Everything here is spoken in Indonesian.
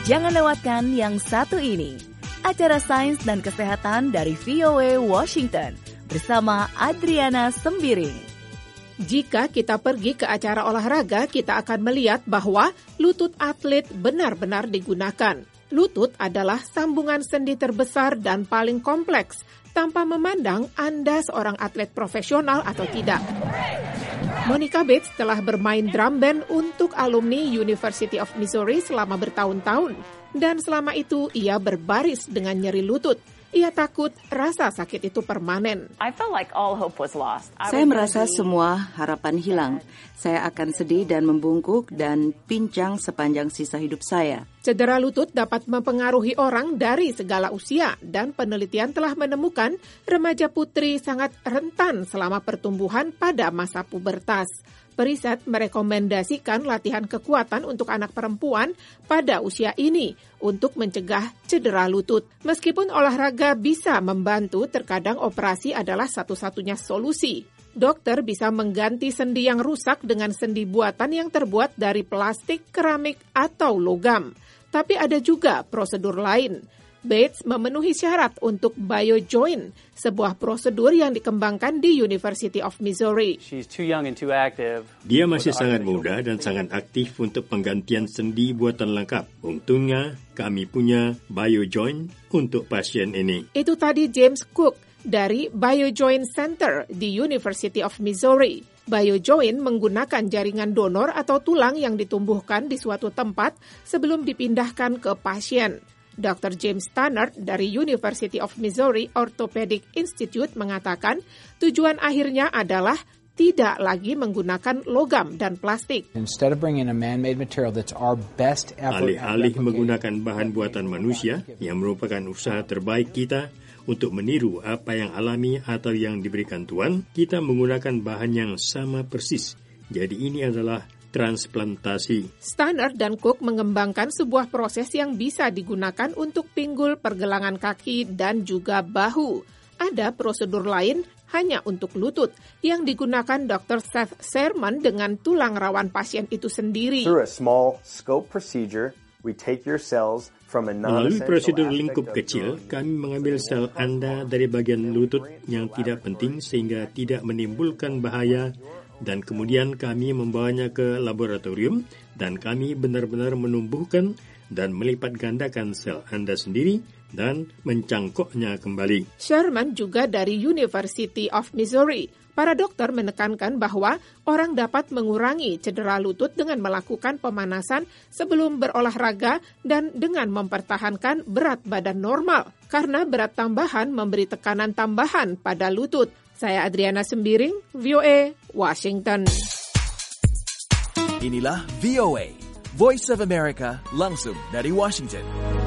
Jangan lewatkan yang satu ini. Acara Sains dan Kesehatan dari VOA Washington bersama Adriana Sembiring. Jika kita pergi ke acara olahraga, kita akan melihat bahwa lutut atlet benar-benar digunakan. Lutut adalah sambungan sendi terbesar dan paling kompleks, tanpa memandang Anda seorang atlet profesional atau tidak. Monica Bates telah bermain drum band untuk alumni University of Missouri selama bertahun-tahun. Dan selama itu ia berbaris dengan nyeri lutut. Ia takut rasa sakit itu permanen. Saya merasa semua harapan hilang. Saya akan sedih dan membungkuk dan pincang sepanjang sisa hidup saya. Cedera lutut dapat mempengaruhi orang dari segala usia dan penelitian telah menemukan remaja putri sangat rentan selama pertumbuhan pada masa pubertas. Periset merekomendasikan latihan kekuatan untuk anak perempuan pada usia ini untuk mencegah cedera lutut. Meskipun olahraga bisa membantu, terkadang operasi adalah satu-satunya solusi. Dokter bisa mengganti sendi yang rusak dengan sendi buatan yang terbuat dari plastik, keramik, atau logam. Tapi ada juga prosedur lain. Bates memenuhi syarat untuk BioJoin, sebuah prosedur yang dikembangkan di University of Missouri. Dia masih sangat muda dan sangat aktif untuk penggantian sendi buatan lengkap. Untungnya, kami punya BioJoin untuk pasien ini. Itu tadi James Cook dari BioJoin Center di University of Missouri. BioJoin menggunakan jaringan donor atau tulang yang ditumbuhkan di suatu tempat sebelum dipindahkan ke pasien. Dr. James Tanner dari University of Missouri Orthopedic Institute mengatakan tujuan akhirnya adalah tidak lagi menggunakan logam dan plastik. Alih-alih menggunakan bahan buatan manusia yang merupakan usaha terbaik kita untuk meniru apa yang alami atau yang diberikan Tuhan, kita menggunakan bahan yang sama persis. Jadi ini adalah transplantasi. Stanner dan Cook mengembangkan sebuah proses yang bisa digunakan untuk pinggul, pergelangan kaki, dan juga bahu. Ada prosedur lain hanya untuk lutut yang digunakan Dr. Seth Sherman dengan tulang rawan pasien itu sendiri. Melalui prosedur lingkup kecil, kami mengambil sel Anda dari bagian lutut yang tidak penting sehingga tidak menimbulkan bahaya, dan kemudian kami membawanya ke laboratorium dan kami benar-benar menumbuhkan dan melipat gandakan sel Anda sendiri dan mencangkoknya kembali. Sherman juga dari University of Missouri. Para dokter menekankan bahwa orang dapat mengurangi cedera lutut dengan melakukan pemanasan sebelum berolahraga dan dengan mempertahankan berat badan normal. Karena berat tambahan memberi tekanan tambahan pada lutut. Saya Adriana Sembiring, VOA, Washington. Inilah VOA, Voice of America, langsung dari Washington.